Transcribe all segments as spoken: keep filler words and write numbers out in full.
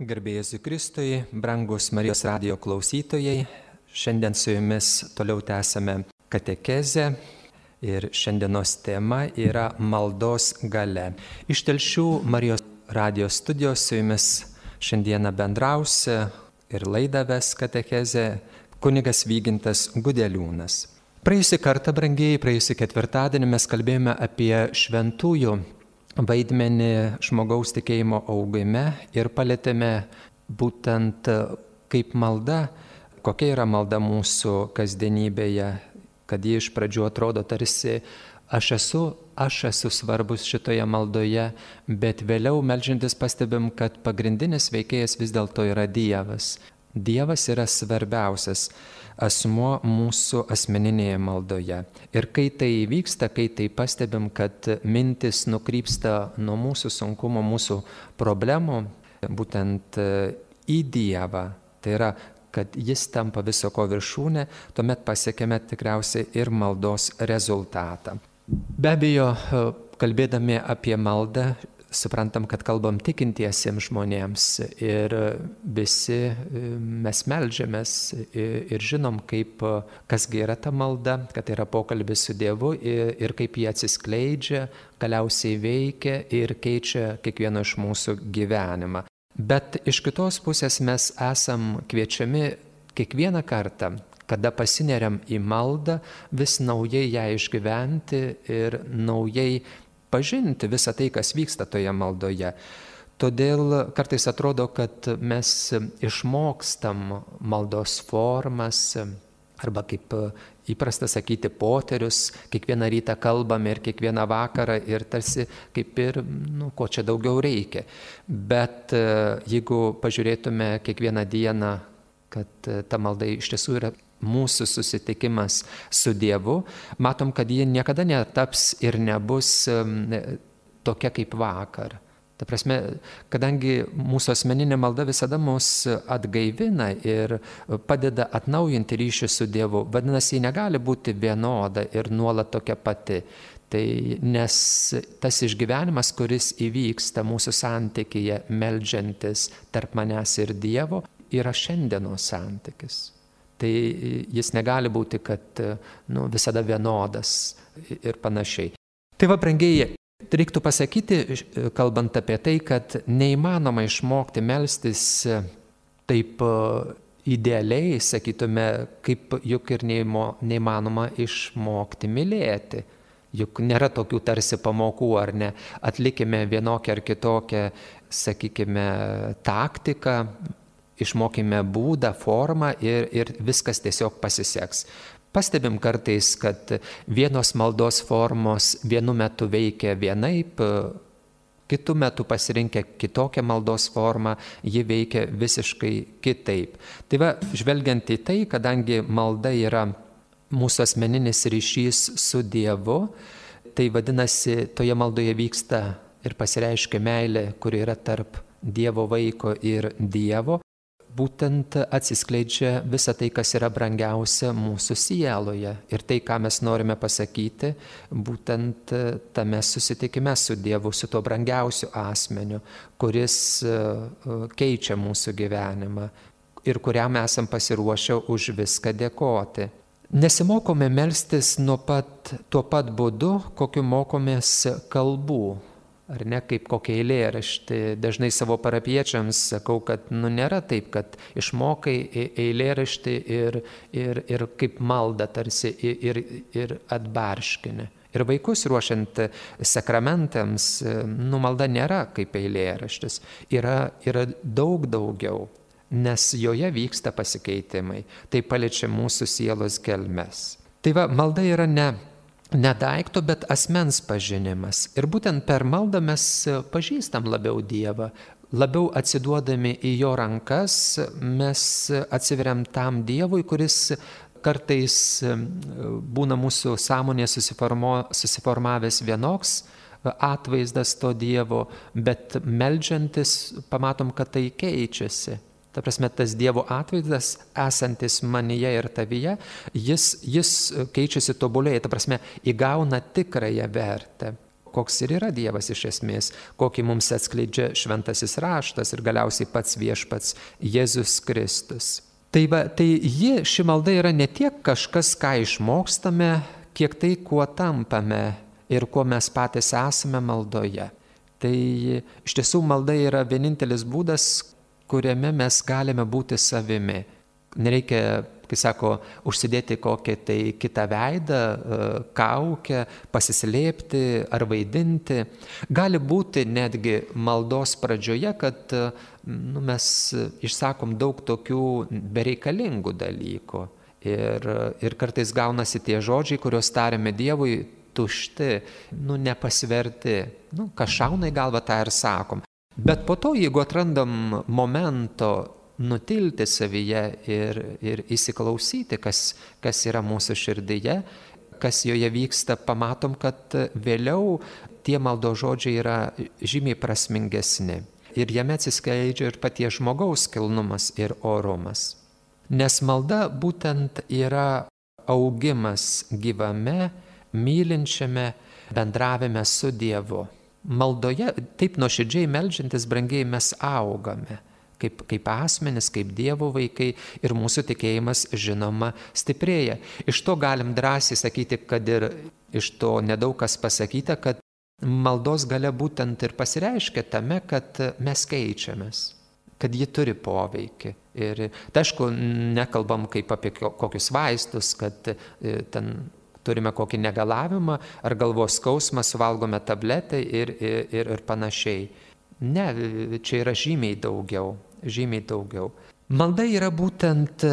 Garbėjai Jėzui Kristui, brangus Marijos radijo klausytojai, šiandien su jumis toliau tęsame katekezę ir šiandienos tema yra maldos galia. Iš Telšių Marijos radijo studijos su jumis šiandieną bendrausia ir laidą ves katekezę kunigas Vygintas Gudeliūnas. Praėjusį kartą, brangieji, praėjusį ketvirtadienį mes kalbėjome apie šventųjų vaidmenį žmogaus tikėjimo augime ir palėtėme būtent kaip malda, kokia yra malda mūsų kasdienybėje, kad ji iš pradžių atrodo tarsi aš esu, aš esu svarbus šitoje maldoje, bet vėliau meldžiantis pastebim, kad pagrindinis veikėjas vis dėlto yra Dievas. Dievas yra svarbiausias asmuo mūsų asmeninėje maldoje. Ir kai tai įvyksta, kai tai pastebim, kad mintis nukrypsta nuo mūsų sunkumo, mūsų problemų, būtent į Dievą, tai yra, kad jis tampa viso ko viršūnė, tuomet pasiekėme tikriausiai ir maldos rezultatą. Be abejo, kalbėdami apie maldą, suprantam, kad kalbam tikintiesiems žmonėms ir visi mes meldžiamės ir žinom, kaip, kasgi yra ta malda, kad tai yra pokalbis su Dievu ir kaip jie atsiskleidžia, galiausiai veikia ir keičia kiekvieno iš mūsų gyvenimą. Bet iš kitos pusės mes esam kviečiami kiekvieną kartą, kada pasineriam į maldą, vis naujai ją išgyventi ir naujai pažinti visą tai, kas vyksta toje maldoje. Todėl kartais atrodo, kad mes išmokstam maldos formas, arba kaip įprasta sakyti, poterius, kiekvieną rytą kalbame ir kiekvieną vakarą ir tarsi kaip ir, nu, ko čia daugiau reikia. Bet jeigu pažiūrėtume kiekvieną dieną, kad ta malda iš tiesų yra mūsų susitikimas su Dievu, matom, kad ji niekada netaps ir nebus tokia kaip vakar. Ta prasme, kadangi mūsų asmeninė malda visada mus atgaivina ir padeda atnaujinti ryšį su Dievu, vadinasi, ji negali būti vienoda ir nuolat tokia pati. Tai nes tas išgyvenimas, kuris įvyksta mūsų santykyje meldžiantis tarp manęs ir Dievo, yra šiandienos santykis. Tai jis negali būti, kad nu, visada vienodas ir panašiai. Tai va, brangieji, reiktų pasakyti, kalbant apie tai, kad neįmanoma išmokti melstis taip idealiai, sakytume, kaip juk ir neįmanoma išmokti mylėti. Juk nėra tokių tarsi pamokų, ar ne, atlikime vienokią ar kitokią, sakykime, taktiką, išmokime būdą, formą ir, ir viskas tiesiog pasiseks. Pastebim kartais, kad vienos maldos formos vienu metu veikia vienaip, kitu metu pasirinkę kitokią maldos formą, ji veikia visiškai kitaip. Tai va, žvelgiant į tai, kadangi malda yra mūsų asmeninis ryšys su Dievu, tai vadinasi, toje maldoje vyksta ir pasireiškia meilė, kuri yra tarp Dievo vaiko ir Dievo. Būtent atsiskleidžia visa tai, kas yra brangiausia mūsų sieloje. Ir tai, ką mes norime pasakyti, būtent tame susitikime su Dievu, su tuo brangiausiu asmeniu, kuris keičia mūsų gyvenimą ir kuriam esam pasiruošę už viską dėkoti. Nesimokome melstis nuo pat, tuo pat būdu, kokiu mokomės kalbų. Ar ne, kaip kokia eilėraštį. Dažnai savo parapiečiams sakau, kad nu, nėra taip, kad išmokai eilėraštį ir, ir, ir kaip malda tarsi ir, ir atbarškini. Ir vaikus ruošiant sakramentams, nu, malda nėra kaip eilėraštis. Yra, yra daug daugiau, nes joje vyksta pasikeitimai. Tai paliečia mūsų sielos gelmes. Tai va, malda yra ne Ne daikto, bet asmens pažinimas. Ir būtent per maldą mes pažįstam labiau Dievą. Labiau atsiduodami į jo rankas, mes atsiveriam tam Dievui, kuris kartais būna mūsų sąmonėje susiformavęs vienoks atvaizdas to Dievo, bet meldžiantis pamatom, kad tai keičiasi. Ta prasme, tas Dievo atvaizdas, esantis manyje ir tavyje, jis, jis keičiasi tobulėja, ta prasme, įgauna tikrąją vertę. koks ir yra Dievas iš esmės, kokį mums atskleidžia šventasis raštas ir galiausiai pats viešpats Jėzus Kristus. Tai, va, tai ji, ši malda yra ne tiek kažkas, ką išmokstame, kiek tai, kuo tampame ir kuo mes patys esame maldoje. Tai iš tiesų malda yra vienintelis būdas, kuriame mes galime būti savimi. Nereikia, kai sako, užsidėti kokią tai kitą veidą, kaukę, pasislėpti ar vaidinti. Gali būti netgi maldos pradžioje, kad nu, mes išsakom daug tokių bereikalingų dalykų. Ir, ir kartais gaunasi tie žodžiai, kuriuos tariame Dievui, tušti, nu, nepasverti. Nu, kas šauna į galvą, tą ir sakom. Bet po to, jeigu atrandam momento nutilti savyje ir, ir įsiklausyti, kas, kas yra mūsų širdyje, kas joje vyksta, pamatom, kad vėliau tie maldos žodžiai yra žymiai prasmingesni. Ir jame atsiskleidžia ir paties žmogaus kilnumas ir orumas. Nes malda būtent yra augimas gyvame, mylinčiame bendravime su Dievu. Maldoje, taip nuoširdžiai meldžiantis, brangiai, mes augame kaip, kaip asmenys, kaip Dievo vaikai ir mūsų tikėjimas, žinoma, stiprėja. Iš to galim drąsiai sakyti, kad ir iš to nedaug kas pasakyta, kad maldos galia būtent ir pasireiškia tame, kad mes keičiamės, kad ji turi poveikį. Ir tai aišku, nekalbam kaip apie kokius vaistus, kad ten turime kokį negalavimą ar galvos skausmą, suvalgome tabletę ir, ir, ir panašiai. Ne, čia yra žymiai daugiau, žymiai daugiau. Malda yra būtent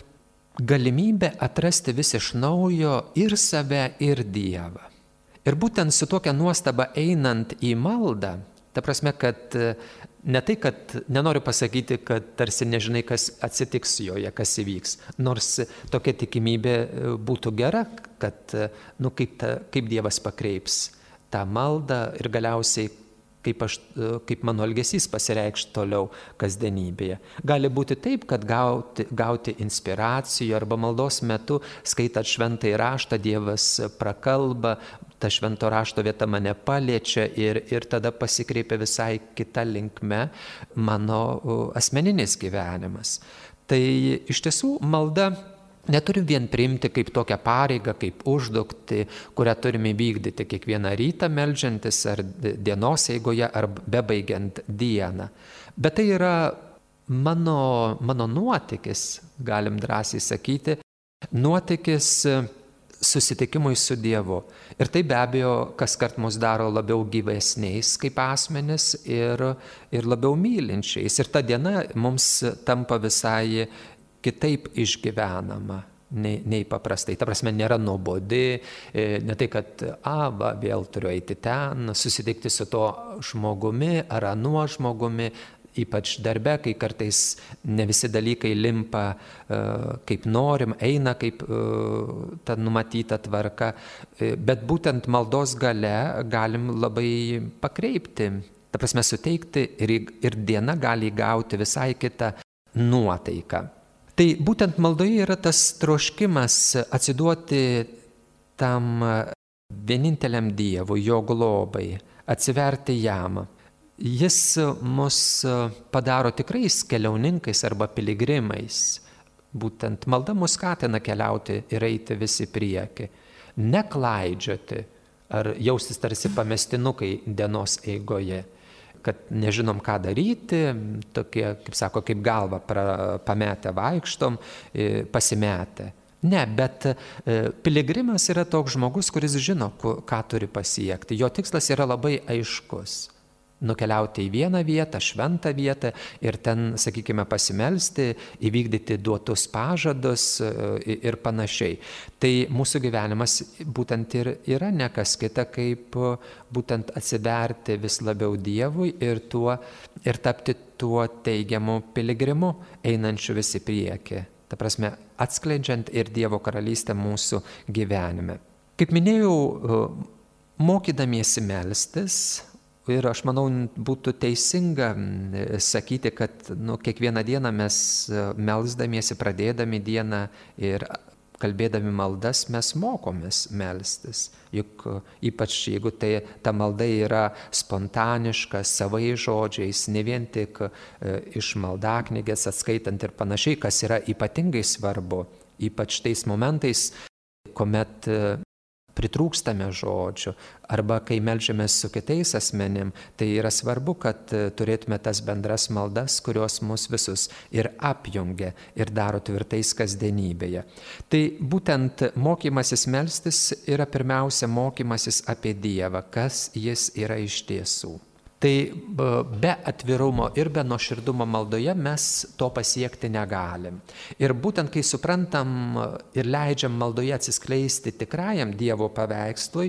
galimybė atrasti vis iš naujo ir save, ir Dievą. Ir būtent su tokia nuostaba einant į maldą, ta prasme, kad ne tai, kad nenoriu pasakyti, kad tarsi nežinai, kas atsitiks joje, kas įvyks. Nors tokia tikimybė būtų gera, kad nu, kaip, ta, kaip Dievas pakreips tą maldą ir galiausiai kaip, aš, kaip mano elgesys pasireikš toliau kasdienybėje. Gali būti taip, kad gauti, gauti inspiracijų arba maldos metu, skaitant šventąjį raštą, Dievas prakalba, ta švento rašto vieta mane paliečia ir, ir tada pasikreipia visai kita linkme mano asmeninis gyvenimas. Tai iš tiesų malda neturim vien priimti kaip tokią pareigą, kaip užduotį, kurią turime vykdyti kiekvieną rytą meldžiantis ar dienos eigoje ar bebaigiant dieną. Bet tai yra mano, mano nuotykis, galim drąsiai sakyti, nuotykis susitikimui su Dievu. Ir tai be abejo, kas kart mus daro labiau gyvesniais kaip asmenis ir, ir labiau mylinčiais. Ir ta diena mums tampa visai kitaip išgyvenama nei, nei paprastai. Ta prasme, nėra nuobodi, ne tai, kad a, va, vėl turiu eiti ten, susitikti su to žmogumi ar anuo žmogumi, ypač darbe, kai kartais ne visi dalykai limpa uh, kaip norim, eina kaip uh, ta numatyta tvarka, bet būtent maldos gale galim labai pakreipti, ta prasme suteikti ir, ir diena gali įgauti visai kitą nuotaiką. Tai būtent maldoje yra tas troškimas atsiduoti tam vieninteliam Dievui, jo globai, atsiverti jam. Jis mus padaro tikrais keliauninkais arba piligrimais. Būtent malda mus skatina keliauti ir eiti visi prieki. Neklaidžioti ar jaustis tarsi pamestinukai dienos eigoje, kad nežinom, ką daryti, tokie, kaip sako, kaip galva pra, pametę vaikštom, pasimetę. Ne, bet piligrimas yra toks žmogus, kuris žino, ką turi pasiekti. Jo tikslas yra labai aiškus. Nukeliauti į vieną vietą, šventą vietą ir ten, sakykime, pasimelsti, įvykdyti duotus pažadus ir panašiai. Tai mūsų gyvenimas būtent ir yra ne kas kita, kaip būtent atsiverti vis labiau Dievui ir, tuo, ir tapti tuo teigiamu piligrimu, einančiu visi prieki. Ta prasme, atskleidžiant ir Dievo karalystę mūsų gyvenime. Kaip minėjau, mokydamiesi melstis, ir aš manau, būtų teisinga sakyti, kad nu, kiekvieną dieną mes melsdamiesi, pradėdami dieną ir kalbėdami maldas mes mokomės melstis. Juk ypač jeigu tai, ta malda yra spontaniška, savai žodžiais, ne vien tik e, iš maldaknygės atskaitant ir panašiai, kas yra ypatingai svarbu, ypač tais momentais, kuomet e, pritrūkstame žodžių arba kai melžiamės su kitais asmenim, tai yra svarbu, kad turėtume tas bendras maldas, kurios mus visus ir apjungia ir daro tvirtais kasdienybėje. Tai būtent mokymasis melstis yra pirmiausia mokymasis apie Dievą, kas jis yra iš tiesų. Tai be atvirumo ir be nuoširdumo maldoje mes to pasiekti negalim. Ir būtent kai suprantam ir leidžiam maldoje atsiskleisti tikrajam Dievo paveikslui,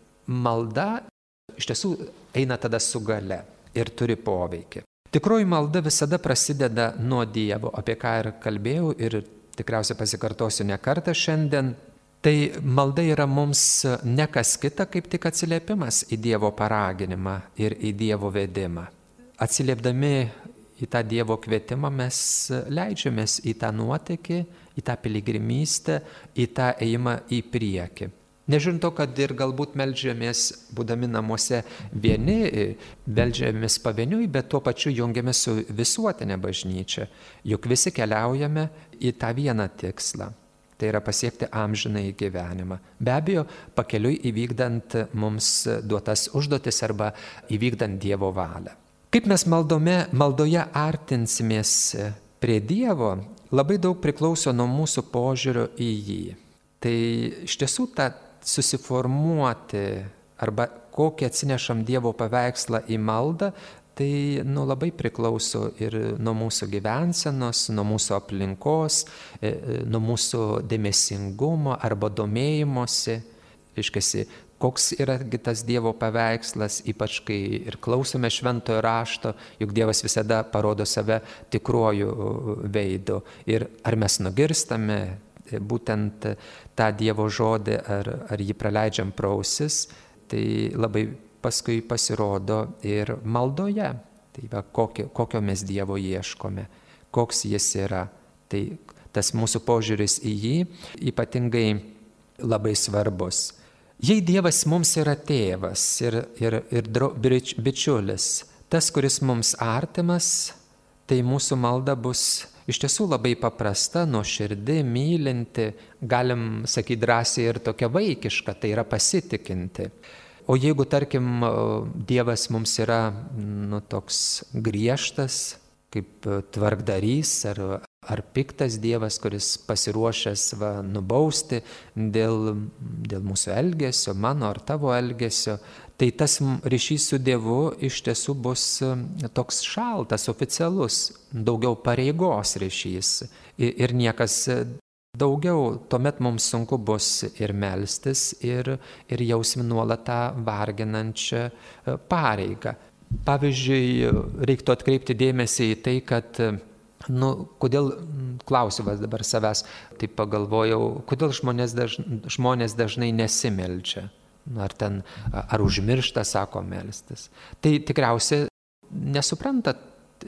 malda iš tiesų eina tada su gale ir turi poveikį. Tikroji malda visada prasideda nuo Dievo, apie ką ir kalbėjau ir tikriausiai pasikartosiu ne kartą šiandien. Tai malda yra mums ne kas kita, kaip tik atsiliepimas į Dievo paraginimą ir į Dievo vedimą. Atsiliepdami į tą Dievo kvietimą mes leidžiamės į tą nuotykį, į tą piligrimystę, į tą ėjimą į priekį. Nežiūrint to, kad ir galbūt meldžiamės, būdami namuose vieni, meldžiamės pavieniui, bet tuo pačiu jungiamės su visuotinė bažnyčia, juk visi keliaujame į tą vieną tikslą. Tai yra pasiekti amžinąjį gyvenimą. Be abejo, pakeliui įvykdant mums duotas užduotis arba įvykdant Dievo valią. Kaip mes maldome, maldoje artinsimės prie Dievo, labai daug priklauso nuo mūsų požiūrio į jį. Tai iš tiesų tą susiformuoti arba kokį atsinešam Dievo paveikslą į maldą, tai nu, labai priklauso ir nuo mūsų gyvensenos, nuo mūsų aplinkos, nuo mūsų dėmesingumo arba domėjimosi. Iškasi, koks yra tas Dievo paveikslas, ypač kai ir klausome šventojo rašto, juk Dievas visada parodo save tikruoju veidu. Ir ar mes nugirstame būtent tą Dievo žodį, ar, ar jį praleidžiam pro ausis, tai labai paskui pasirodo ir maldoje. Tai va, kokio, kokio mes Dievo ieškome, koks jis yra. Tai tas mūsų požiūris į jį ypatingai labai svarbus. Jei Dievas mums yra tėvas ir, ir, ir bičiulis, tas, kuris mums artimas, tai mūsų malda bus iš tiesų labai paprasta, nuoširdi, mylinti, galim sakyti drąsiai ir tokia vaikiška, tai yra pasitikinti. O jeigu, tarkim, Dievas mums yra nu, toks griežtas, kaip tvarkdarys ar, ar piktas Dievas, kuris pasiruošęs va, nubausti dėl, dėl mūsų elgesio, mano ar tavo elgesio, tai tas ryšys su Dievu iš tiesų bus toks šaltas, oficialus, daugiau pareigos ryšys ir, ir niekas daugiau. Tuomet mums sunku bus ir melstis, ir, ir jausim nuolat tą varginančią pareigą. Pavyzdžiui, reiktų atkreipti dėmesį į tai, kad, nu, kodėl, klausiu vas dabar savęs, tai pagalvojau, kodėl žmonės, daž, žmonės dažnai nesimeldžia, ar ten, ar užmiršta, sako, melstis. Tai tikriausiai nesuprantat,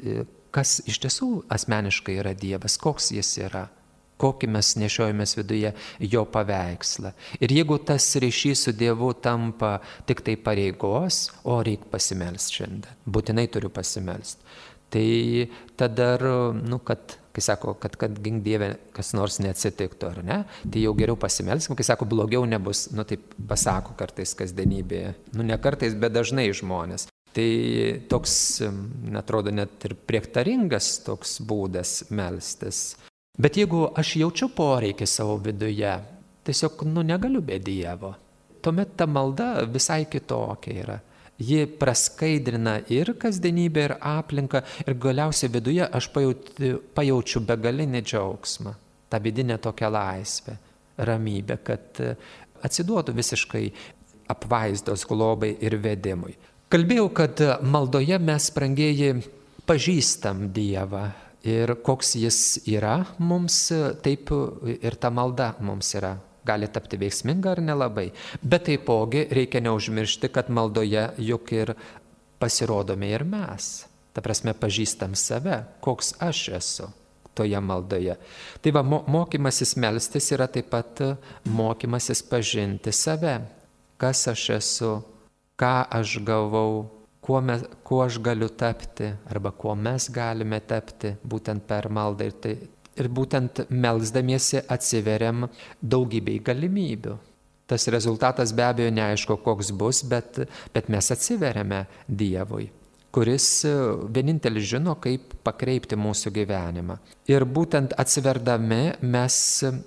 kas iš tiesų asmeniškai yra Dievas, koks jis yra. Kokį mes nešiojamės viduje jo paveikslą. Ir jeigu tas ryšys su Dievu tampa tik tai pareigos, o reikia pasimelsti šiandien, būtinai turiu pasimelsti, tai tada, nu, kad, kai sako, kad, kad gink Dieve kas nors neatsitiktų, ar ne, tai jau geriau pasimelsim, kai sako, blogiau nebus, nu taip pasako kartais kasdienybėje, nu ne kartais, bet dažnai žmonės. Tai toks, atrodo, net ir priektaringas toks būdas melstis. Bet jeigu aš jaučiu poreikį savo viduje, tiesiog nu, negaliu be Dievo, tuomet ta malda visai kitokia yra. Ji praskaidrina ir kasdienybę, ir aplinką, ir galiausiai viduje aš pajaučiu, pajaučiu begalinį džiaugsmą, tą vidinę tokią laisvę, ramybę, kad atsiduotų visiškai apvaizdos globai ir vedimui. Kalbėjau, kad maldoje mes, brangieji, pažįstam Dievą. Ir koks jis yra mums, taip ir ta malda mums yra. Gali tapti veiksminga ar nelabai. Bet taipogi reikia neužmiršti, kad maldoje juk ir pasirodome ir mes. Ta prasme, pažįstam save, koks aš esu. toje maldoje. Tai va, mokymasis melstis yra taip pat mokymasis pažinti save. Kas aš esu, ką aš gavau, kuo, mes, kuo aš galiu tapti, arba kuo mes galime tapti būtent per maldą. Ir, tai, ir būtent melsdamiesi atsiveriam daugybei galimybių. Tas rezultatas be abejo neaišku, koks bus, bet, bet mes atsiveriame Dievui, kuris vienintelis žino, kaip pakreipti mūsų gyvenimą. Ir būtent atsiverdami mes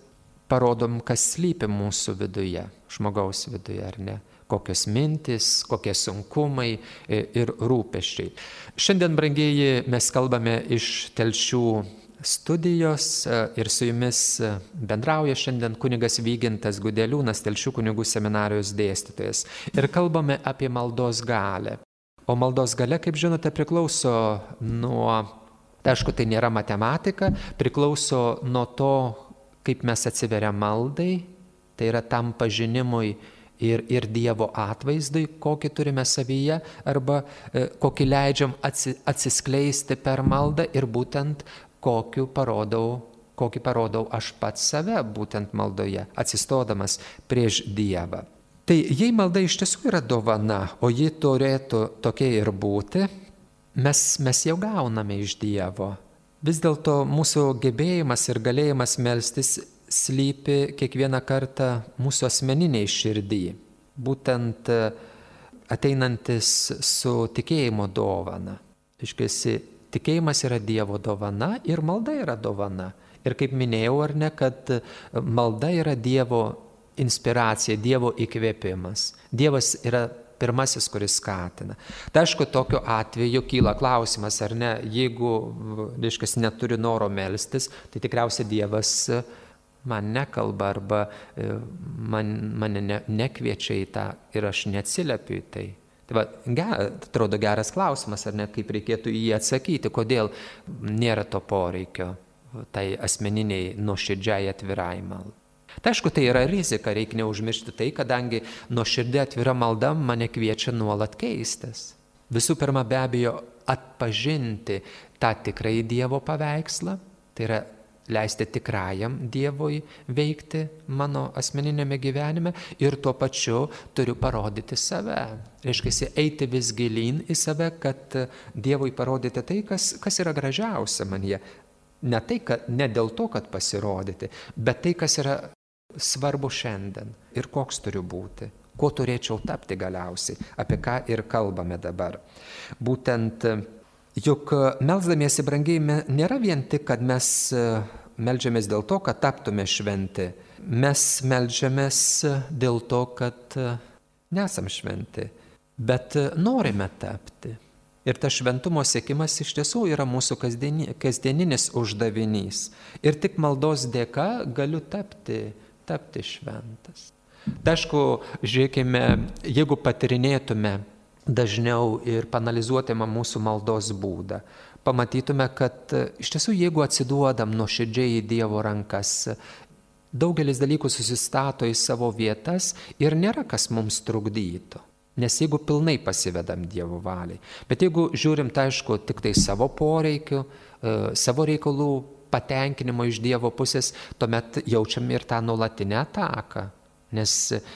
parodom, kas slypi mūsų viduje, žmogaus viduje, ar ne? Kokios mintis, kokie sunkumai ir rūpesčiai. Šiandien, brangieji, mes kalbame iš Telšių studijos ir su jumis bendrauja šiandien kunigas Vygintas Gudeliūnas, Telšių kunigų seminarijos dėstytojas. Ir kalbame apie maldos galią. O maldos galia, kaip žinote, priklauso nuo, tai aišku, tai nėra matematika, priklauso nuo to, kaip mes atsiveriam maldai, tai yra tam pažinimui ir, ir Dievo atvaizdui, kokį turime savyje, arba e, kokį leidžiam atsi, atsiskleisti per maldą ir būtent kokiu parodau, kokį parodau aš pats save būtent maldoje, atsistodamas prieš Dievą. Tai jei malda iš tiesų yra dovana, o ji turėtų tokia ir būti, mes, mes jau gauname iš Dievo. Vis dėlto mūsų gebėjimas ir galėjimas melstis slypi kiekvieną kartą mūsų asmeniniai širdį, būtent ateinantis su tikėjimo dovana. Iškėsi, tikėjimas yra Dievo dovana ir malda yra dovana. Ir kaip minėjau, ar ne, kad malda yra Dievo inspiracija, Dievo įkvėpimas. Dievas yra pirmasis, kuris skatina. Tai aišku, tokiu atveju kyla klausimas, ar ne, jeigu, reiškia, neturi noro melstis, tai tikriausiai Dievas man nekalba arba man, mane ne, nekviečia į tą ir aš neatsiliepiu į tai. Tai va, ger, atrodo geras klausimas, ar ne, kaip reikėtų į jį atsakyti, kodėl nėra to poreikio tai asmeniniai nuoširdžiai atvirai maldai. Tai aišku, tai yra rizika, reikia neužmiršti tai, kadangi nuoširdžiai atvira malda mane kviečia nuolat keistis. Visų pirma, be abejo, atpažinti tą tikrai Dievo paveikslą, tai yra leisti tikrajam Dievui veikti mano asmeninėme gyvenime ir tuo pačiu turiu parodyti save. Reiškia, eiti vis gilyn į save, kad Dievui parodyti tai, kas, kas yra gražiausia manyje. Ne, tai, kad, ne dėl to, kad pasirodyti, bet tai, kas yra svarbu šiandien ir koks turiu būti, kuo turėčiau tapti galiausiai, apie ką ir kalbame dabar. Būtent, juk melsdamiesi, brangiai, nėra vien tik, kad mes meldžiamės dėl to, kad taptume šventi. Mes meldžiamės dėl to, kad nesam šventi, bet norime tapti. Ir tas šventumo siekimas iš tiesų yra mūsų kasdieninis uždavinys. Ir tik maldos dėka galiu tapti, tapti šventas. Tai aišku, žiūrėkime, jeigu patirinėtume dažniau ir panalizuotume mūsų maldos būdą, pamatytume, kad iš tiesų, jeigu atsiduodam nuoširdžiai į Dievo rankas, daugelis dalykų susistato į savo vietas ir nėra kas mums trukdytų. Nes jeigu pilnai pasivedam Dievo valiai, bet jeigu žiūrim, tai aišku, tik tai savo poreikių, savo reikalų patenkinimo iš Dievo pusės, tuomet jaučiam ir tą nuolatinę ataką. Nes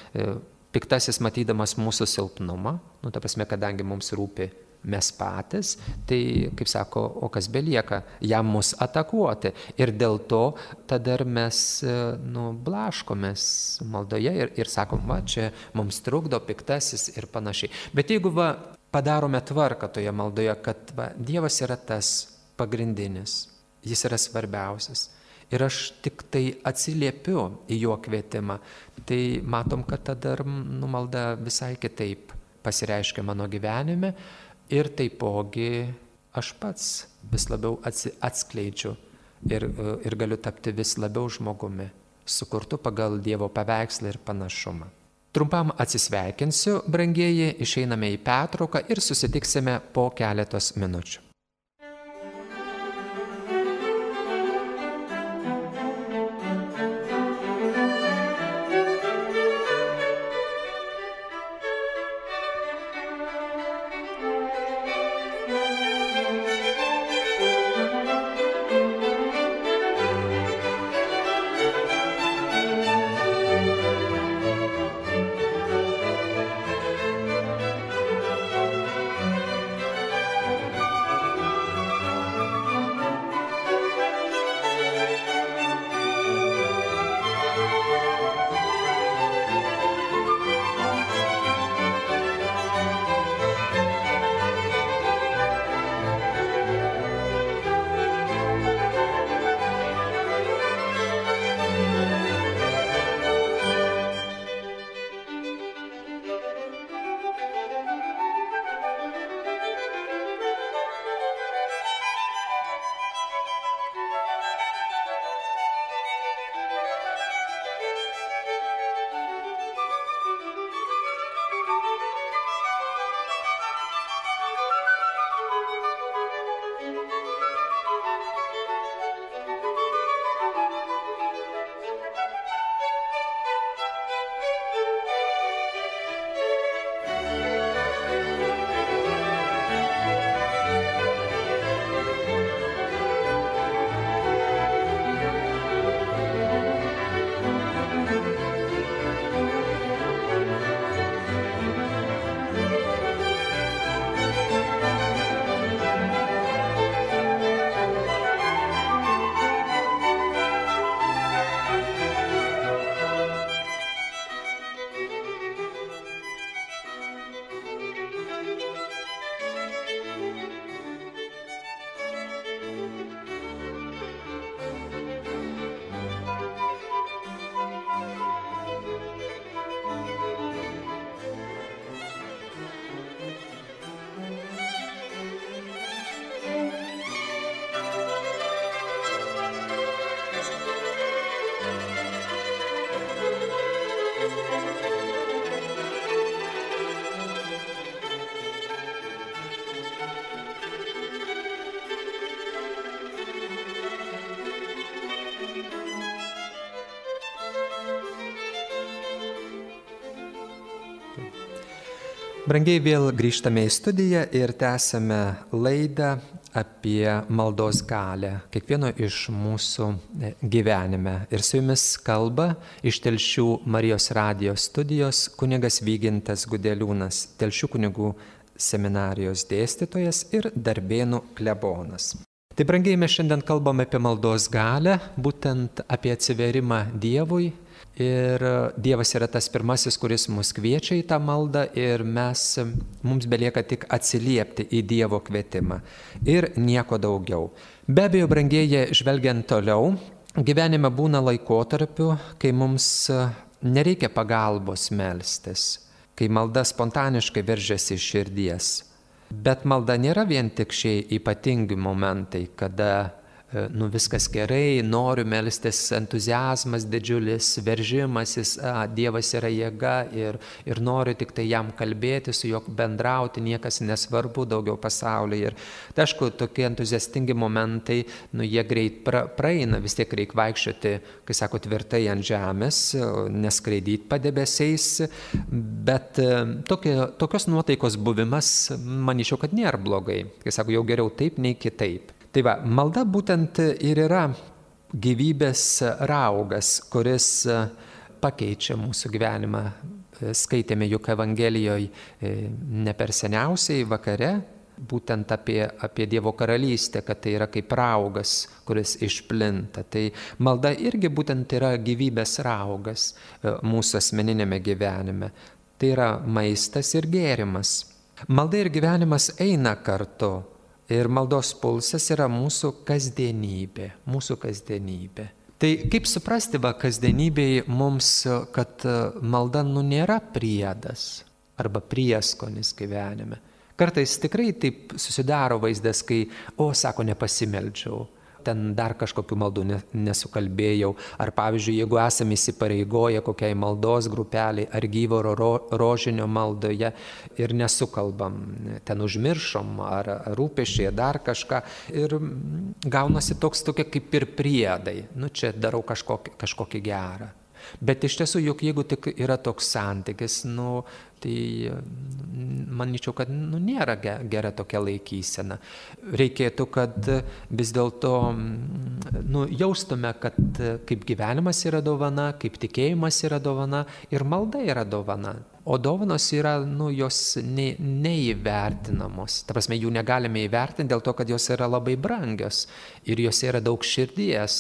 piktasis, matydamas mūsų silpnumą, nu, ta prasme, kadangi mums rūpi mes patys, tai, kaip sako, o kas belieka, jam mus atakuoti. Ir dėl to tada mes, nu, blaškomės maldoje ir, ir sakom, va, čia mums trukdo piktasis ir panašiai. Bet jeigu va, padarome tvarką toje maldoje, kad va, Dievas yra tas pagrindinis, jis yra svarbiausias, ir aš tik tai atsiliepiu į jo kvietimą, tai matom, kad tada nu, malda visai kitaip pasireiškia mano gyvenime ir taipogi aš pats vis labiau atskleidžiu ir, ir galiu tapti vis labiau žmogumi, sukurtu pagal Dievo paveikslą ir panašumą. Trumpam atsisveikinsiu, brangieji, išeiname į pertrauką ir susitiksime po keletos minučių. Brangiai, vėl grįžtame į studiją ir tęsame laidą apie maldos galią kiekvieno iš mūsų gyvenime. Ir su jumis kalba iš Telšių Marijos radijo studijos kunigas Vygintas Gudeliūnas, Telšių kunigų seminarijos dėstytojas ir Darbėnų klebonas. Tai brangiai, mes šiandien kalbame apie maldos galią, būtent apie atsiverimą Dievui. Ir Dievas yra tas pirmasis, kuris mus kviečia į tą maldą ir mes, mums belieka tik atsiliepti į Dievo kvietimą ir nieko daugiau. Be abejo, brangieji, žvelgiant toliau, gyvenime būna laikotarpių, kai mums nereikia pagalbos melstis, kai malda spontaniškai veržiasi iš širdies. Bet malda nėra vien tik šie ypatingi momentai, kada nu viskas gerai, noriu melstis, entuziazmas didžiulis, veržimasis, a, Dievas yra jėga ir, ir noriu tik tai jam kalbėti, su juo bendrauti, niekas nesvarbu daugiau pasaulyje. Ir tai aišku, tokie entuziastingi momentai, nu jie greit pra, praeina, vis tiek reikia vaikščioti, kai sako, tvirtai ant žemės, neskraidyti padebesiais, bet tokie, tokios nuotaikos buvimas, manyčiau, kad nėra blogai, kai sako, jau geriau taip nei kitaip. Tai va, malda būtent ir yra gyvybės raugas, kuris pakeičia mūsų gyvenimą. Skaitėme juk Evangelijoje ne per seniausiai vakare, būtent apie, apie Dievo karalystę, kad tai yra kaip raugas, kuris išplinta. Tai malda irgi būtent yra gyvybės raugas mūsų asmeninėme gyvenime. Tai yra maistas ir gėrimas. Malda ir gyvenimas eina kartu. Ir maldos pulsas yra mūsų kasdienybė, mūsų kasdienybė. Tai kaip suprasti, va, kasdienybėje mums, kad malda nu nėra priedas arba prieskonis gyvenime. Kartais tikrai taip susidaro vaizdas, kai, o, sako, nepasimeldžiau, ten dar kažkokių maldų nesukalbėjau. Ar pavyzdžiui, jeigu esame įsipareigoję kokiai maldos grupeliai ar gyvo ro, rožinio maldoje ir nesukalbam, ten užmiršom ar rūpesčiai, dar kažką. Ir gaunasi toks tokia kaip ir priedai. Nu čia darau kažkokį, kažkokį gerą. Bet iš tiesų, juk jeigu tik yra toks santykis, nu, tai manyčiau, kad nu, nėra gera tokia laikysena. Reikėtų, kad vis dėlto nu, jaustume, kad kaip gyvenimas yra dovana, kaip tikėjimas yra dovana ir malda yra dovana. O dovanos yra, nu, jos ne, neįvertinamos. Ta prasme, jų negalime įvertinti dėl to, kad jos yra labai brangios ir jos yra daug širdies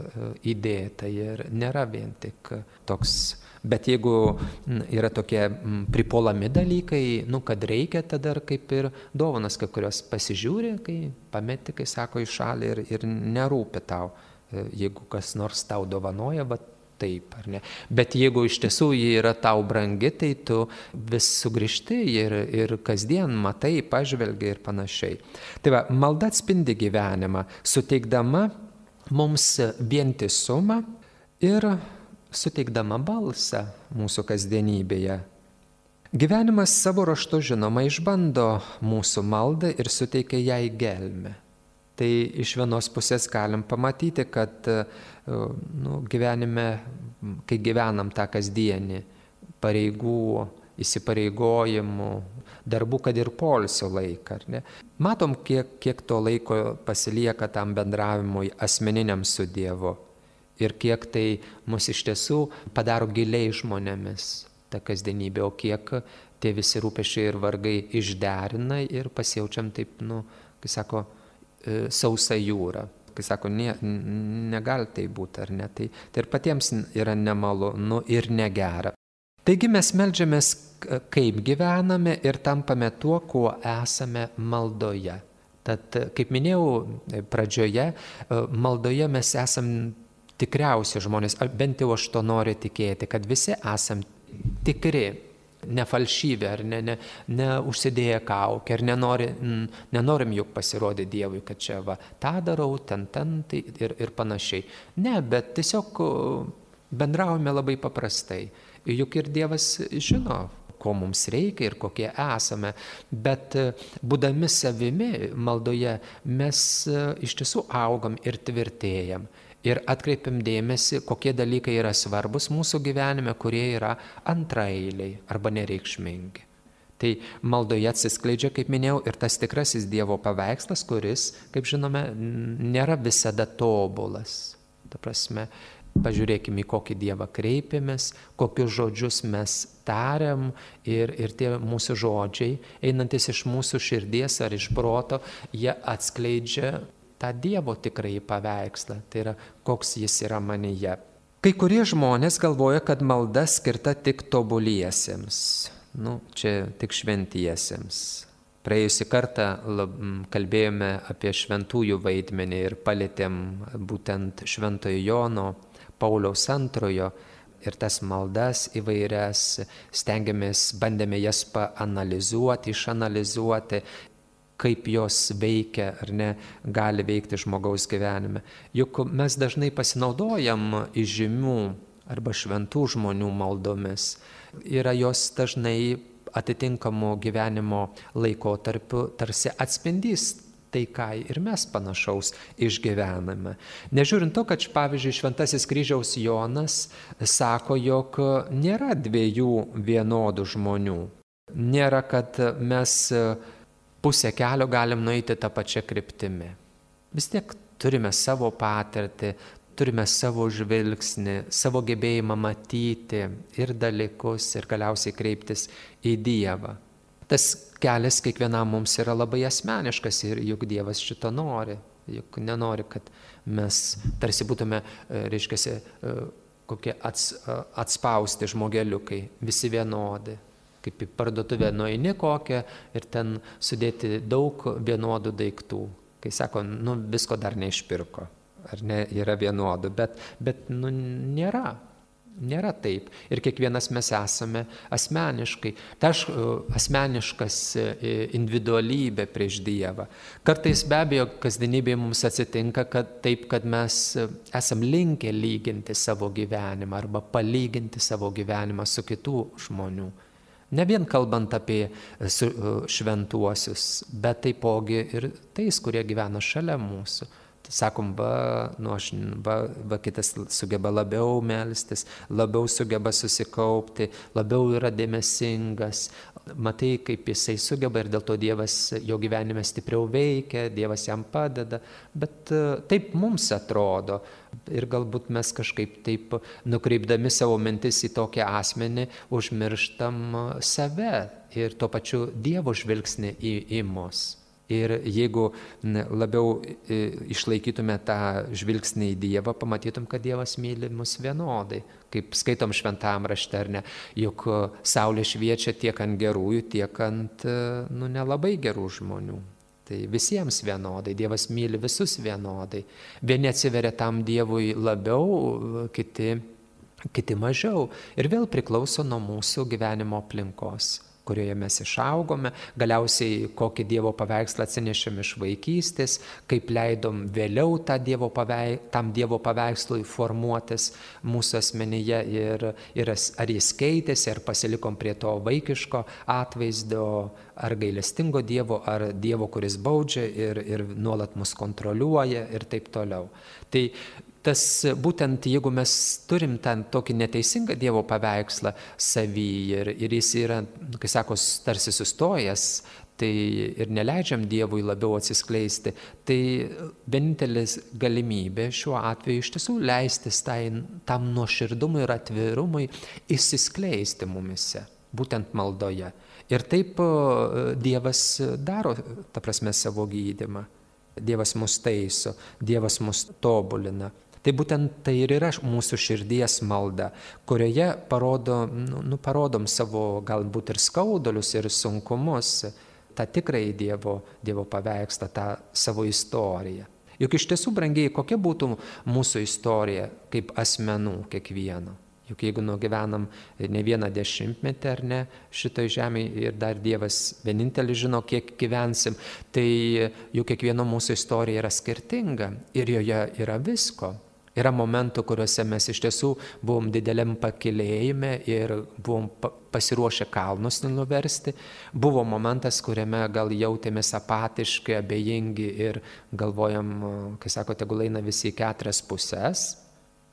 įdėta ir nėra vien tik toks. Bet jeigu yra tokie pripuolami dalykai, nu, kad reikia, tada kaip ir dovanas, kai kurios pasižiūri, kai pameti, kai sako, į šalį ir, ir nerūpi tau, jeigu kas nors tau dovanoja, bet taip, ar ne? Bet jeigu iš tiesų ji yra tau brangi, tai tu vis sugrįžti ir, ir kasdien matai, pažvelgi ir panašiai. Tai va, malda atspindi gyvenimą, suteikdama mums vientisumą ir suteikdama balsą mūsų kasdienybėje. Gyvenimas savo raštu, žinoma, išbando mūsų maldą ir suteikia jai gelmę. Tai iš vienos pusės galim pamatyti, kad nu, gyvenime, kai gyvenam tą kasdienį, pareigų, įsipareigojimų, darbų, kad ir poilsio laiką, ar ne? Matom, kiek, kiek to laiko pasilieka tam bendravimui asmeniniam su Dievu ir kiek tai mus iš tiesų padaro giliai žmonėmis tą kasdienybę, o kiek tie visi rūpesčiai ir vargai išderina ir pasijaučiam taip, nu, kai sako, sausa jūra. Kai sako, ne, negali tai būti, ar ne? Tai, tai ir patiems yra nemalonu ir negera. Taigi mes meldžiamės, kaip gyvename ir tampame tuo, kuo esame maldoje. Tad, kaip minėjau pradžioje, maldoje mes esam tikriausi žmonės, bent jau aš to noriu tikėti, kad visi esam tikri. Nefalšyvi, ar ne, ne, ne užsidėję kaukę, ar nenori, nenorim juk pasirodyti Dievui, kad čia va, tą darau, ten, ten tai ir, ir panašiai. Ne, bet tiesiog bendraujame labai paprastai. Juk ir Dievas žino, ko mums reikia ir kokie esame, bet būdami savimi maldoje mes iš tiesų augam ir tvirtėjam. Ir atkreipiam dėmesį, kokie dalykai yra svarbus mūsų gyvenime, kurie yra antraeiliai arba nereikšmingi. Tai maldoje atsiskleidžia, kaip minėjau, ir tas tikrasis Dievo paveikslas, kuris, kaip žinome, nėra visada tobulas. Ta prasme, pažiūrėkime, į kokį Dievą kreipiamės, kokius žodžius mes tariam ir, ir tie mūsų žodžiai, einantis iš mūsų širdies ar iš proto, jie atskleidžia tą Dievo tikrąjį paveikslą, tai yra, koks jis yra manyje. Kai kurie žmonės galvoja, kad malda skirta tik tobuliesiems. Nu, čia tik šventiesiems. Praėjusį kartą lab, kalbėjome apie šventųjų vaidmenį ir palėtėm būtent Šventojo Jono, Pauliaus antrojo ir tas maldas įvairias, stengiamės, bandėme jas paanalizuoti, išanalizuoti, kaip jos veikia ar ne, gali veikti žmogaus gyvenime. Juk mes dažnai pasinaudojam įžymių arba šventų žmonių maldomis. Yra jos dažnai atitinkamų gyvenimo laikotarpiu tarsi atspindys tai, ką ir mes panašaus išgyvename. Nežiūrint to, kad, pavyzdžiui, Šventasis Kryžiaus Jonas sako, jog nėra dviejų vienodų žmonių. Nėra, kad mes pusę kelio galim nueiti tą pačią kryptimį. Vis tiek turime savo patirtį, turime savo žvilgsnį, savo gebėjimą matyti ir dalykus ir galiausiai kreiptis į Dievą. Tas kelias kiekvienam mums yra labai asmeniškas ir juk Dievas šito nori. Juk nenori, kad mes tarsi būtume, reiškia, kokie ats, atspausti žmogeliukai, visi vienodi. Kaip į parduotuvę nueini kokią ir ten sudėti daug vienodų daiktų. Kai sako, nu visko dar neišpirko. Ar ne, yra vienodų, bet, bet nu, nėra, nėra taip. Ir kiekvienas mes esame asmeniškai. Ta asmeniškas individualybė prieš Dievą. Kartais be abejo, kasdienybėje mums atsitinka, kad taip, kad mes esam linkę lyginti savo gyvenimą arba palyginti savo gyvenimą su kitų žmonių. Ne vien kalbant apie šventuosius, bet taipogi ir tais, kurie gyvena šalia mūsų. Sakom, va, nu aš, va, va kitas sugeba labiau melstis, labiau sugeba susikaupti, labiau yra dėmesingas. Matai, kaip jisai sugeba ir dėl to Dievas jo gyvenime stipriau veikia, Dievas jam padeda. Bet taip mums atrodo. Ir galbūt mes kažkaip taip nukreipdami savo mintis į tokį asmenį, užmirštam save ir tuo pačiu Dievo žvilgsnį į, į mus. Ir jeigu labiau išlaikytume tą žvilgsnį į Dievą, pamatytum, kad Dievas myli mus vienodai. Kaip skaitom šventam rašte, ar ne, juk saulė šviečia tiek ant gerųjų, tiek ant nu, nelabai gerų žmonių. Tai visiems vienodai, Dievas myli visus vienodai. Vieni atsiveria tam Dievui labiau, kiti, kiti mažiau. Ir vėl priklauso nuo mūsų gyvenimo aplinkos, kurioje mes išaugome, galiausiai kokį Dievo paveikslą atsinešėm iš vaikystės, kaip leidom vėliau tą dievo paveik, tam Dievo paveikslui formuotis mūsų asmenyje ir, ir ar jis keitėsi, ar pasilikom prie to vaikiško atvaizdo, ar gailestingo Dievo, ar Dievo, kuris baudžia ir, ir nuolat mus kontroliuoja ir taip toliau. Tai tas būtent, jeigu mes turim tą tokį neteisingą Dievo paveikslą savy ir, ir jis yra, kai sako, tarsi sustojęs, tai ir neleidžiam Dievui labiau atsiskleisti, tai vienintelis galimybė šiuo atveju iš tiesų leistis tai, tam nuoširdumui ir atvirumui išsiskleisti mumise, būtent maldoje. Ir taip Dievas daro, ta prasme, savo gydymą. Dievas mus taiso, Dievas mus tobulina. Tai būtent tai ir yra mūsų širdies malda, kurioje parodo, nu, parodom savo galbūt ir skaudulius, ir sunkumus, tą tikrąjį Dievo, Dievo paveikslą, tą savo istoriją. Juk iš tiesų, brangiai, kokia būtų mūsų istorija kaip asmenų kiekvieno? Juk jeigu nugyvenam ne vieną dešimtmetį ar ne šitoj žemėje ir dar Dievas vienintelis žino, kiek gyvensim, tai juk kiekvieno mūsų istorija yra skirtinga ir joje yra visko. Yra momentų, kuriuose mes iš tiesų buvom dideliam pakilėjime ir buvom pasiruošę kalnus nuversti. Buvo momentas, kuriame gal jautėmės apatiškai, abejingi ir galvojam, kai sako, tegul eina visi į keturias puses.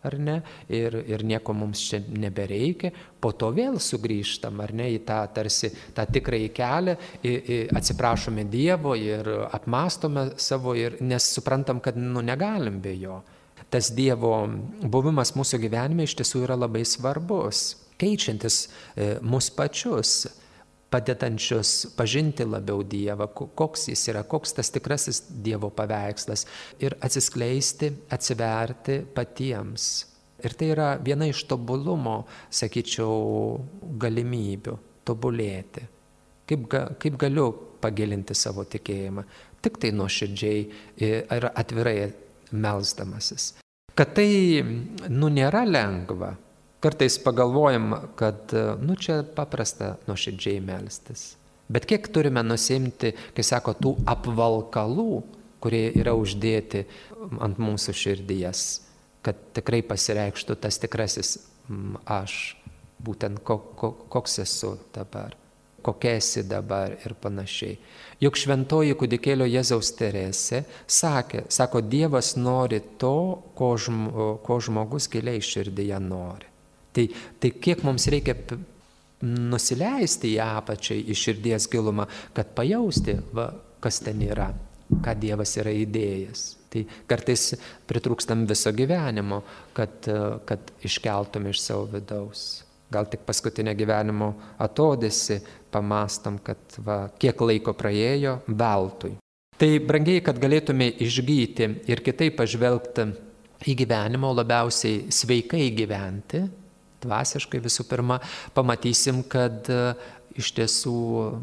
ar ne, ir, ir nieko mums čia nebereikia, po to vėl sugrįžtam, ar ne, į tą tarsi tą tikrąjį kelią, į, į, atsiprašome Dievo ir apmastome savo, ir, nes suprantam, kad nu, negalim be jo. Tas Dievo buvimas mūsų gyvenime iš tiesų yra labai svarbus, keičiantis e, mus pačius, padedančius pažinti labiau Dievą, koks jis yra, koks tas tikrasis Dievo paveikslas ir atsiskleisti, atsiverti patiems. Ir tai yra viena iš tobulumo, sakyčiau, galimybių tobulėti. Kaip, ga, kaip galiu pagilinti savo tikėjimą? Tik tai nuoširdžiai ir atvirai melsdamasis. Kad tai, nu, nėra lengva. Kartais pagalvojam, kad, nu, čia paprasta nuoširdžiai melstis. Bet kiek turime nusimti, kai sako, tų apvalkalų, kurie yra uždėti ant mūsų širdies, kad tikrai pasireikštų tas tikrasis aš, būtent ko, ko, koks esu dabar, kokia esi dabar ir panašiai. Juk šventoji kūdikėlio Jėzaus Teresė sakė, sako, Dievas nori to, ko, žmo, ko žmogus giliai širdyje nori. Tai, tai kiek mums reikia nusileisti į apačią, į širdies gilumą, kad pajausti, va, kas ten yra, ką Dievas yra įdėjęs. Tai kartais pritrūkstam viso gyvenimo, kad, kad iškeltum iš savo vidaus. Gal tik paskutinę gyvenimo atodėsi pamastam, kad va, kiek laiko praėjo veltui. Tai brangiai, kad galėtume išgyti ir kitaip pažvelgti į gyvenimą, labiausiai sveikai gyventi, dvasiškai visų pirma, pamatysim, kad iš tiesų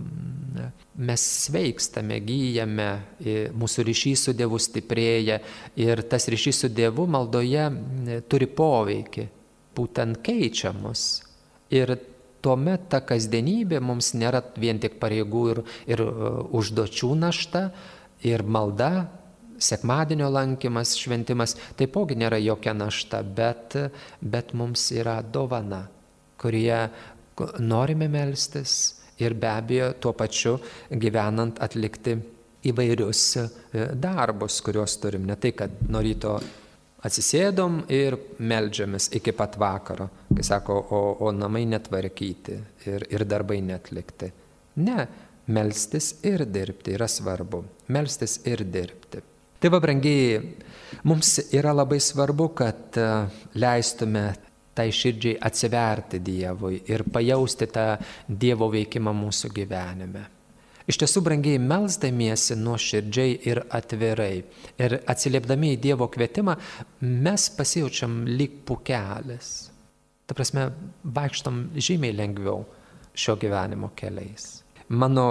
mes sveikstame, gyjame, mūsų ryšys su Dievu stiprėja ir tas ryšys su Dievu maldoje turi poveikį, būtent keičia mus. Ir tuomet ta kasdienybė mums nėra vien tik pareigų ir, ir užduočių našta, ir malda, sekmadienio lankymas, šventimas taipogi nėra jokia našta, bet, bet mums yra dovana, kurie norime melstis ir be abejo tuo pačiu gyvenant atlikti įvairius darbus, kuriuos turim. Ne tai, kad nuo ryto atsisėdom ir meldžiamės iki pat vakaro, kai sako, o, o namai netvarkyti ir, ir darbai netlikti. Ne, melstis ir dirbti yra svarbu. Melstis ir dirbti. Tai va, brangiai, mums yra labai svarbu, kad leistume tai širdžiai atsiverti Dievui ir pajausti tą Dievo veikimą mūsų gyvenime. Iš tiesų, brangiai, melsdamiesi nuoširdžiai ir atvirai ir atsiliepdami į Dievo kvietimą, mes pasijaučiam lyg pūkelis. Ta prasme, vaikštom žymiai lengviau šio gyvenimo keliais. Mano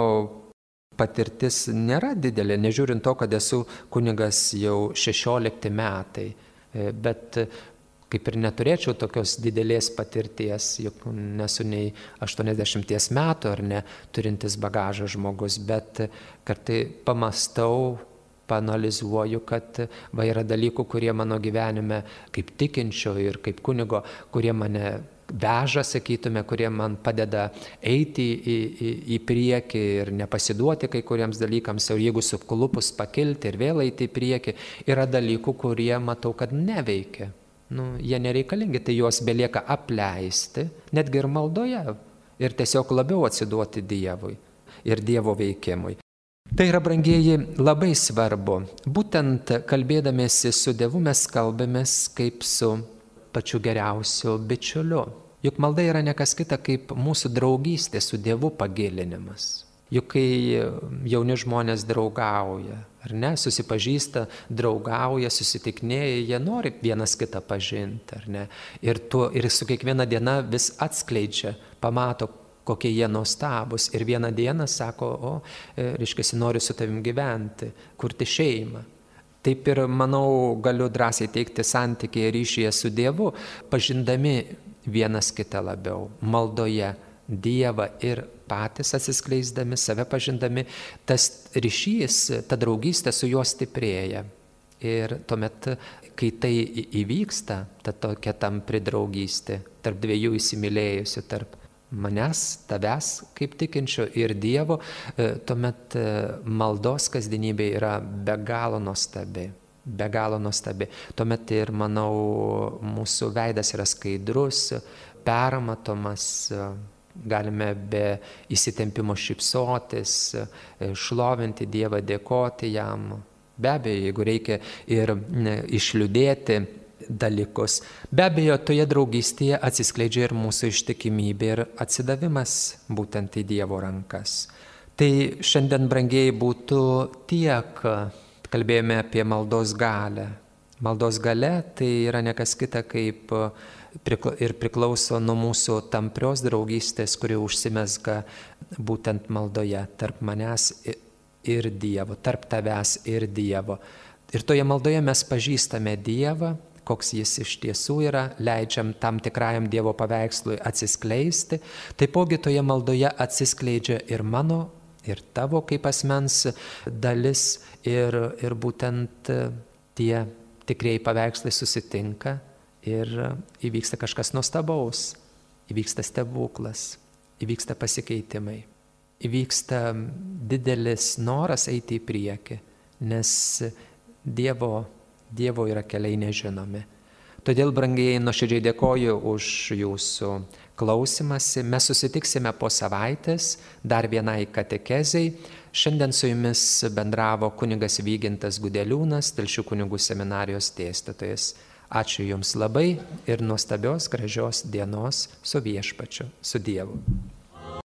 patirtis nėra didelė, nežiūrint to, kad esu kunigas jau šešiolikti metai, bet kaip ir neturėčiau tokios didelės patirties, juk nesu nei aštuoniasdešimties metų ar ne turintis bagažą žmogus, bet kartai pamastau, paanalizuoju, kad va yra dalykų, kurie mano gyvenime kaip tikinčio ir kaip kunigo, kurie mane veža, sakytume, kurie man padeda eiti į, į, į priekį ir nepasiduoti kai kuriems dalykams, ir jeigu suklupus pakilti ir vėl eiti į priekį, yra dalykų, kurie matau, kad neveikia. Nu, jie nereikalingi, tai juos belieka apleisti, netgi ir maldoje, ir tiesiog labiau atsiduoti Dievui ir Dievo veikimui. Tai yra, brangieji, labai svarbu. Būtent kalbėdamėsi su Dievu mes kalbamės kaip su pačiu geriausiu bičiuliu. Juk malda yra ne kas kita kaip mūsų draugystė su Dievu pagilinimas. Juk kai jauni žmonės draugauja, ar ne, susipažįsta, draugauja, susitikinėja, jie nori vienas kitą pažinti, ar ne, ir, tuo, ir su kiekviena diena vis atskleidžia, pamato, kokie jie nuostabus, ir vieną dieną sako, o, reiškia, noriu su tavim gyventi, kurti šeimą. Taip ir, manau, galiu drąsiai teikti santykiai ryšyje su Dievu, pažindami vienas kitą labiau, maldoje Dievą ir patys atsiskleisdami, save pažindami, tas ryšys, ta draugystė su juo stiprėja. Ir tuomet, kai tai įvyksta, ta tokia tampri draugystė tarp dviejų įsimylėjusių, tarp manęs, tavęs kaip tikinčio ir Dievo, tuomet maldos kasdienybė yra be galo nuostabi, be galo nuostabi. Tuomet ir, manau, mūsų veidas yra skaidrus, permatomas, galime be įsitempimo šypsotis, šlovinti Dievą, dėkoti jam. Be abejo, jeigu reikia ir išliūdėti dalykus. Be abejo, toje draugystėje atsiskleidžia ir mūsų ištikimybė ir atsidavimas būtent į Dievo rankas. Tai šiandien, brangieji, būtų tiek. Kalbėjome apie maldos galę. Maldos galia tai yra ne kas kita kaip ir priklauso nuo mūsų tamprios draugystės, kuri užsimezga būtent maldoje tarp manęs ir Dievo, tarp tavęs ir Dievo. Ir toje maldoje mes pažįstame Dievą, koks jis iš tiesų yra, leidžiam tam tikrajam Dievo paveikslui atsiskleisti. Taipogi toje maldoje atsiskleidžia ir mano, ir tavo kaip asmens dalis, ir, ir būtent tie tikrieji paveikslai susitinka ir įvyksta kažkas nuostabaus, įvyksta stebuklas, įvyksta pasikeitimai, įvyksta didelis noras eiti į priekį, nes Dievo, Dievo yra keliai nežinomi. Todėl, brangieji, nuoširdžiai dėkoju už jūsų klausimąsi. Mes susitiksime po savaitės dar vienai katekezei. Šiandien su jumis bendravo kunigas Vygintas Gudeliūnas, Telšių kunigų seminarijos dėstytojas. Ačiū jums labai ir nuostabios, gražios dienos su Viešpačiu, su Dievu.